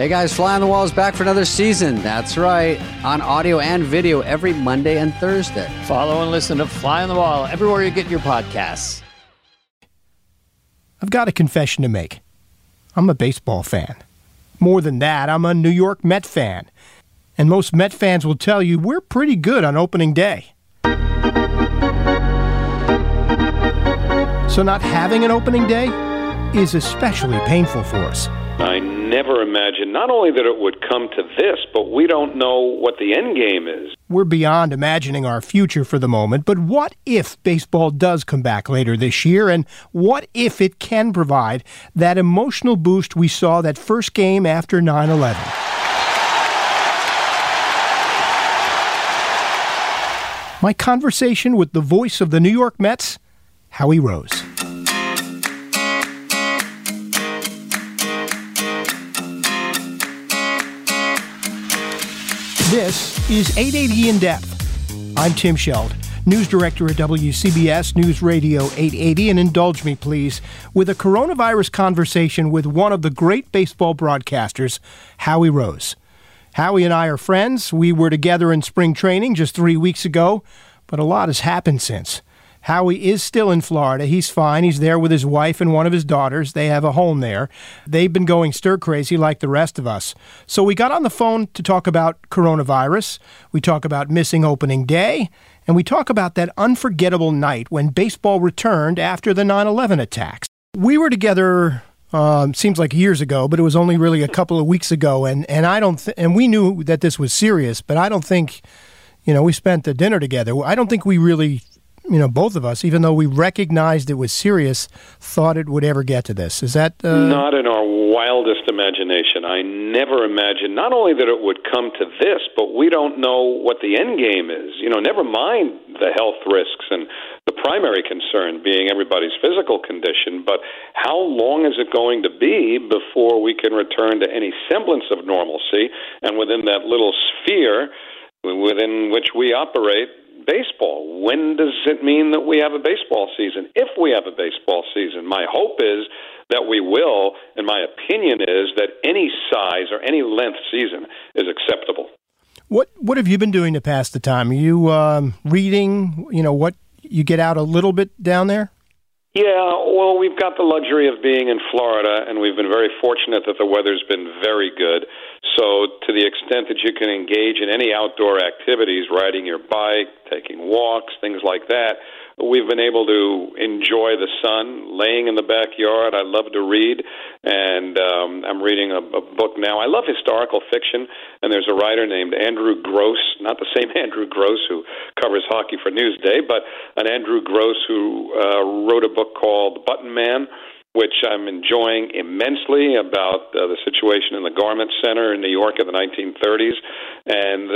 Hey guys, Fly on the Wall is back for another season. That's right, on audio and video every Monday and Thursday. Follow and listen to Fly on the Wall everywhere you get your podcasts. I've got a confession to make. I'm a baseball fan. More than that, I'm a New York Met fan. And most Met fans will tell you we're pretty good on opening day. So not having an opening day is especially painful for us. I never imagined not only that it would come to this, but we don't know what the end game is. We're beyond imagining our future for the moment, but what if baseball does come back later this year, and what if it can provide that emotional boost we saw that first game after 9/11? My conversation with the voice of the New York Mets, Howie Rose. This is 880 In Depth. I'm Tim Scheld, news director at WCBS News Radio 880, and indulge me, please, with a coronavirus conversation with one of the great baseball broadcasters, Howie Rose. Howie and I are friends. We were together in spring training just 3 weeks ago, but a lot has happened since. Howie is still in Florida. He's fine. He's there with his wife and one of his daughters. They have a home there. They've been going stir-crazy like the rest of us. So we got on the phone to talk about coronavirus. We talk about missing opening day. And we talk about that unforgettable night when baseball returned after the 9/11 attacks. We were together, seems like years ago, but it was only really a couple of weeks ago. And we knew that this was serious, but I don't think, we spent the dinner together. I don't think we really, both of us, even though we recognized it was serious, thought it would ever get to this. Is that... Not in our wildest imagination. I never imagined not only that it would come to this, but we don't know what the end game is. Never mind the health risks and the primary concern being everybody's physical condition, but how long is it going to be before we can return to any semblance of normalcy, and within that little sphere within which we operate, baseball? When does it mean that we have a baseball season? If we have a baseball season, my hope is that we will, and my opinion is that any size or any length season is acceptable. What have you been doing to pass the time? Are you reading? What you get out a little bit down there? Yeah, well, we've got the luxury of being in Florida, and we've been very fortunate that the weather's been very good. So to the extent that you can engage in any outdoor activities, riding your bike, taking walks, things like that, we've been able to enjoy the sun, laying in the backyard. I love to read, and I'm reading a book now. I love historical fiction, and there's a writer named Andrew Gross, not the same Andrew Gross who covers hockey for Newsday, but an Andrew Gross who wrote a book called Button Man, which I'm enjoying immensely, about the situation in the Garment Center in New York in the 1930s. And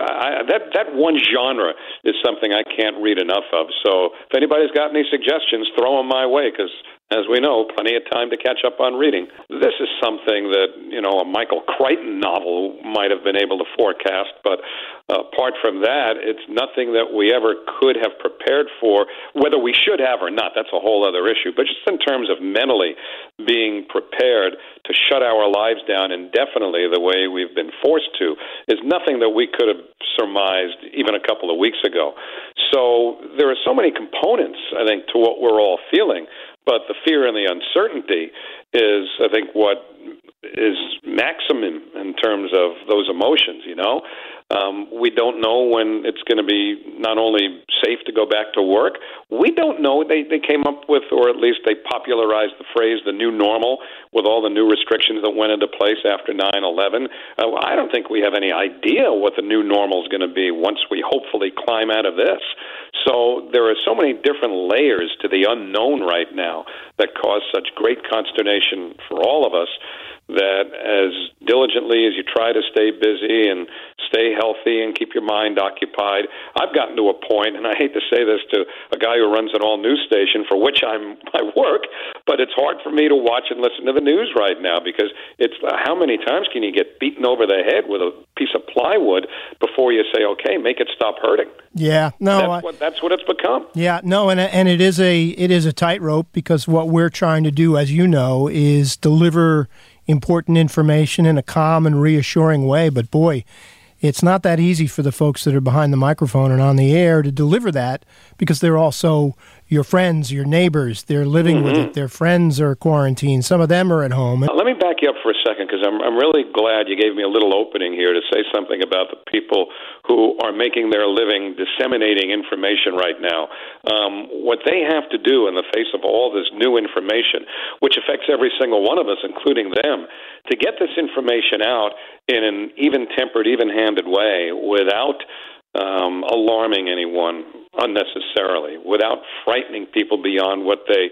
that one genre is something I can't read enough of. So if anybody's got any suggestions, throw them my way, because as we know, plenty of time to catch up on reading. This is something that, a Michael Crichton novel might have been able to forecast, but apart from that, it's nothing that we ever could have prepared for, whether we should have or not. That's a whole other issue. But just in terms of mentally being prepared to shut our lives down indefinitely the way we've been forced to is nothing that we could have surmised even a couple of weeks ago. So there are so many components, I think, to what we're all feeling. But the fear and the uncertainty is, I think, what is maximum in terms of those emotions, We don't know when it's going to be not only safe to go back to work. We don't know. They came up with, or at least they popularized the phrase, the new normal, with all the new restrictions that went into place after 9/11. I don't think we have any idea what the new normal is going to be once we hopefully climb out of this. So there are so many different layers to the unknown right now that cause such great consternation for all of us, that as diligently as you try to stay busy and stay healthy and keep your mind occupied, I've gotten to a point, and I hate to say this to a guy who runs an all-news station for which I work, but it's hard for me to watch and listen to the news right now, because it's how many times can you get beaten over the head with a piece of plywood before you say, okay, make it stop hurting? Yeah, no, that's what it's become. Yeah, no, and it is a tightrope, because what we're trying to do, as you know, is deliver important information in a calm and reassuring way. But boy, it's not that easy for the folks that are behind the microphone and on the air to deliver that, because they're also your friends, your neighbors. They're living with it. Their friends are quarantined. Some of them are at home. Let me back you up for a second, because I'm really glad you gave me a little opening here to say something about the people who are making their living disseminating information right now. What they have to do in the face of all this new information, which affects every single one of us, including them, to get this information out in an even-tempered, even-handed way without alarming anyone unnecessarily, without frightening people beyond what they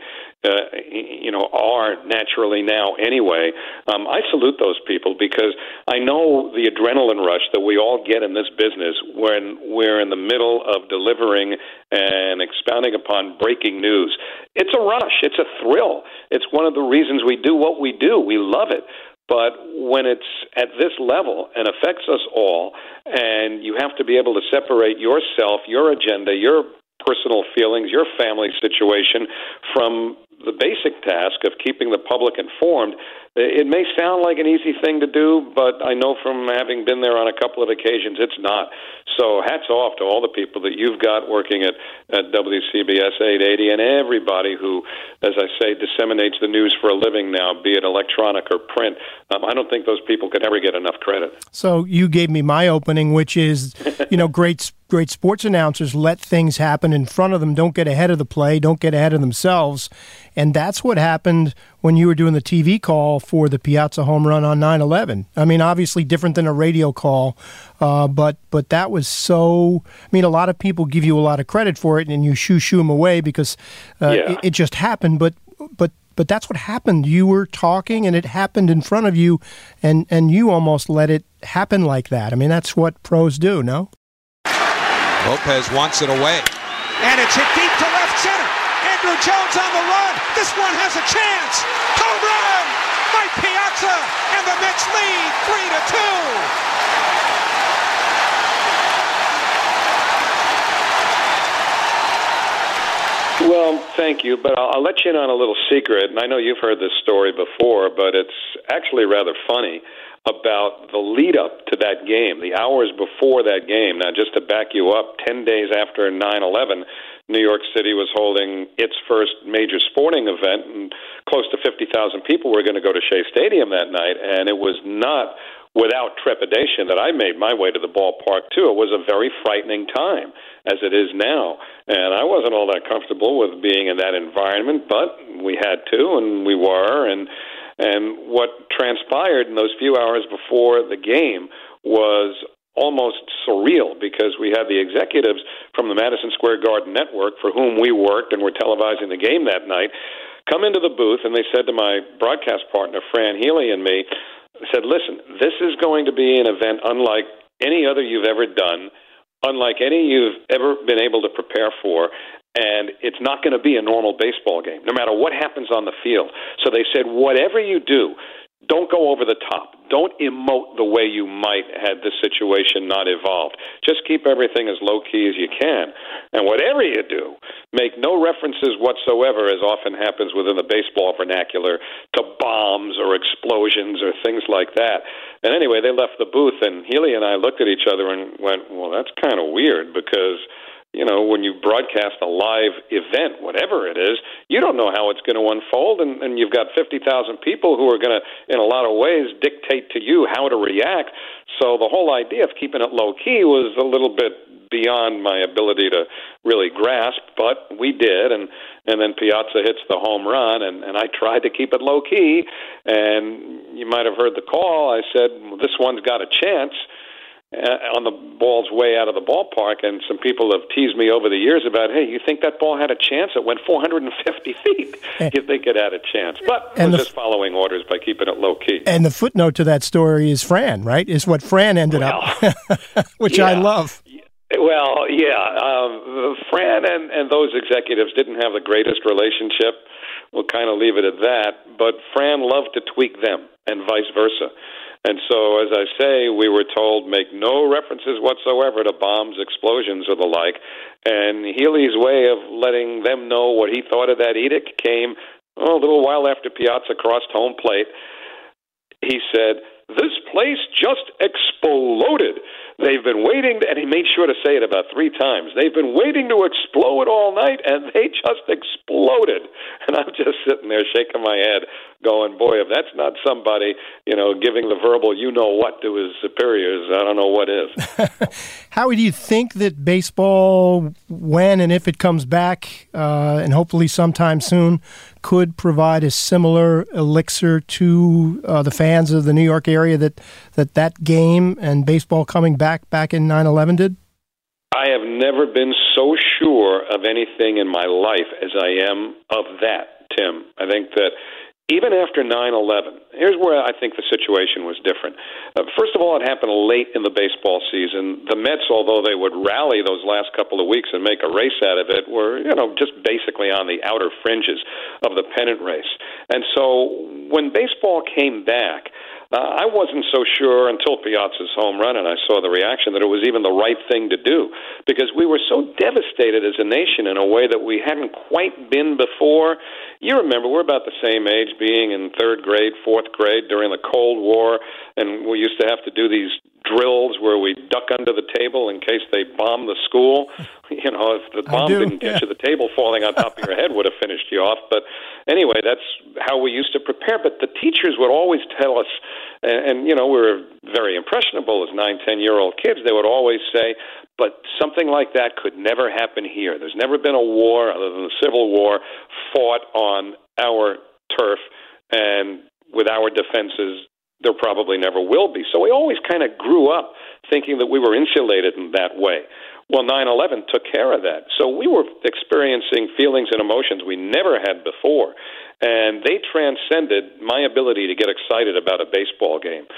are naturally now anyway. I salute those people, because I know the adrenaline rush that we all get in this business when we're in the middle of delivering and expounding upon breaking news. It's a rush. It's a thrill. It's one of the reasons we do what we do. We love it. But when it's at this level and affects us all, and you have to be able to separate yourself, your agenda, your personal feelings, your family situation from the basic task of keeping the public informed, it may sound like an easy thing to do, but I know from having been there on a couple of occasions, it's not. So hats off to all the people that you've got working at WCBS 880 and everybody who, as I say, disseminates the news for a living now, be it electronic or print. I don't think those people could ever get enough credit. So you gave me my opening, which is, great sports announcers let things happen in front of them, don't get ahead of the play, don't get ahead of themselves. And that's what happened when you were doing the TV call for the Piazza home run on 9/11. I mean, obviously different than a radio call, but that was so. I mean, a lot of people give you a lot of credit for it, and you shoo them away because it just happened. But that's what happened. You were talking, and it happened in front of you, and you almost let it happen like that. I mean, that's what pros do, no? Lopez wants it away. And it's hit deep to left center. Andrew Jones on the run. This one has a chance. Home run! Mike Piazza, and the Mets lead 3-2. Well, thank you, but I'll let you in on a little secret, and I know you've heard this story before, but it's actually rather funny about the lead-up to that game, the hours before that game. Now, just to back you up, 10 days after 9/11, New York City was holding its first major sporting event, and close to 50,000 people were going to go to Shea Stadium that night, and it was not without trepidation that I made my way to the ballpark, too. It was a very frightening time, as it is now, and I wasn't all that comfortable with being in that environment, but we had to, and we were, and what transpired in those few hours before the game was almost surreal, because we had the executives from the Madison Square Garden Network, for whom we worked and were televising the game that night, come into the booth, and they said to my broadcast partner, Fran Healy, and me, said, listen, this is going to be an event unlike any other you've ever done, unlike any you've ever been able to prepare for, and it's not going to be a normal baseball game, no matter what happens on the field. So they said, whatever you do, don't go over the top. Don't emote the way you might had this situation not evolved. Just keep everything as low-key as you can. And whatever you do, make no references whatsoever, as often happens within the baseball vernacular, to bombs or explosions or things like that. And anyway, they left the booth, and Healy and I looked at each other and went, well, that's kind of weird, because when you broadcast a live event, whatever it is, you don't know how it's going to unfold, and you've got 50,000 people who are going to, in a lot of ways, dictate to you how to react. So the whole idea of keeping it low-key was a little bit beyond my ability to really grasp, but we did, and then Piazza hits the home run, and I tried to keep it low-key, and you might have heard the call. I said, well, this one's got a chance. On the ball's way out of the ballpark, and some people have teased me over the years about, hey, you think that ball had a chance? It went 450 feet. You think it had a chance. But I was just following orders by keeping it low-key. And the footnote to that story is Fran, right? Is what Fran ended up, which I love. Well, yeah. Fran and those executives didn't have the greatest relationship. We'll kind of leave it at that. But Fran loved to tweak them, and vice versa. And so, as I say, we were told make no references whatsoever to bombs, explosions, or the like. And Healy's way of letting them know what he thought of that edict came a little while after Piazza crossed home plate. He said, "This place just exploded. They've been waiting," and he made sure to say it about 3 times. "They've been waiting to explode all night, and they just exploded." And I'm just sitting there shaking my head, going, boy, if that's not somebody, giving the verbal you-know-what to his superiors, I don't know what is. Howie, do you think that baseball, when and if it comes back, and hopefully sometime soon, could provide a similar elixir to the fans of the New York area that game and baseball coming back in 9/11 did? I have never been so sure of anything in my life as I am of that, Tim. I think that even after 9/11, here's where I think the situation was different. First of all, it happened late in the baseball season. The Mets, although they would rally those last couple of weeks and make a race out of it, were, just basically on the outer fringes of the pennant race. And so when baseball came back, I wasn't so sure until Piazza's home run and I saw the reaction that it was even the right thing to do, because we were so devastated as a nation in a way that we hadn't quite been before. You remember, we're about the same age, being in 3rd grade, 4th grade during the Cold War, and we used to have to do these drills where we duck under the table in case they bombed the school. If the bomb didn't get you, the table falling on top of your head would have finished you off. But anyway, that's how we used to prepare. But the teachers would always tell us, and we were very impressionable as 9, 10-year-old kids, they would always say, but something like that could never happen here. There's never been a war other than the Civil War fought on our turf, and with our defenses, there probably never will be. So we always kind of grew up thinking that we were insulated in that way. Well, 9/11 took care of that. So we were experiencing feelings and emotions we never had before, and they transcended my ability to get excited about a baseball game.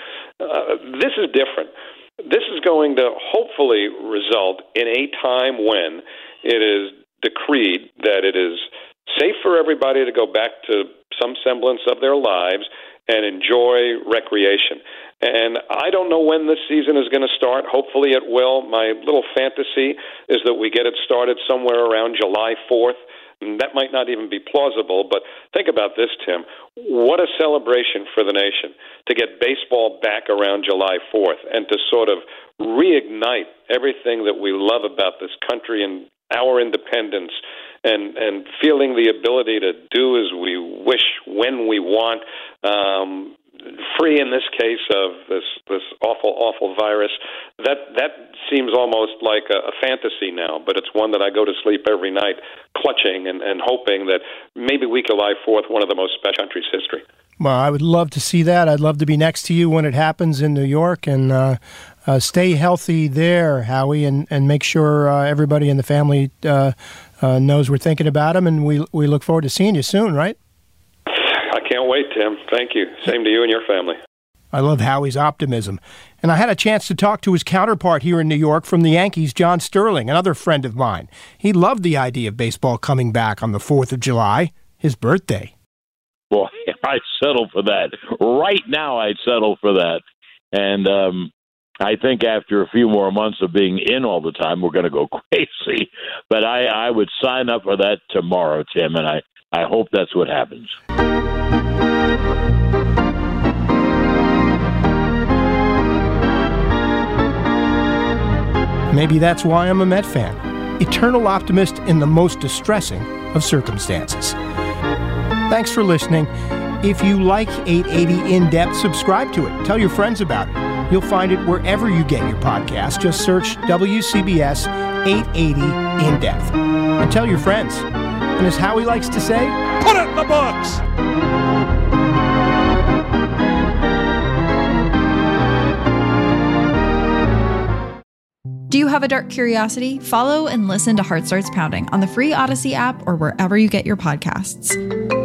This is different. This is going to hopefully result in a time when it is decreed that it is safe for everybody to go back to some semblance of their lives and enjoy recreation. And I don't know when this season is going to start. Hopefully it will. My little fantasy is that we get it started somewhere around July 4th. And that might not even be plausible, but think about this, Tim. What a celebration for the nation to get baseball back around July 4th and to sort of reignite everything that we love about this country and our independence, and feeling the ability to do as we wish when we want, free in this case of this awful virus. That seems almost like a fantasy now, but it's one that I go to sleep every night clutching and hoping that maybe we July 4th, one of the most special country's history. Well, I would love to see that. I'd love to be next to you when it happens in New York, and stay healthy there, Howie, and make sure everybody in the family knows we're thinking about them, and we look forward to seeing you soon, right? I can't wait, Tim. Thank you. Same to you and your family. I love Howie's optimism. And I had a chance to talk to his counterpart here in New York from the Yankees, John Sterling, another friend of mine. He loved the idea of baseball coming back on the 4th of July, his birthday. Boy, I'd settle for that. Right now, I'd settle for that. And I think after a few more months of being in all the time, we're going to go crazy. But I would sign up for that tomorrow, Tim, and I hope that's what happens. Maybe that's why I'm a Met fan. Eternal optimist in the most distressing of circumstances. Thanks for listening. If you like 880 In-Depth, subscribe to it. Tell your friends about it. You'll find it wherever you get your podcast. Just search WCBS 880 In-Depth. And tell your friends. And as Howie likes to say, put it in the books! Do you have a dark curiosity? Follow and listen to Heart Starts Pounding on the free Odyssey app or wherever you get your podcasts.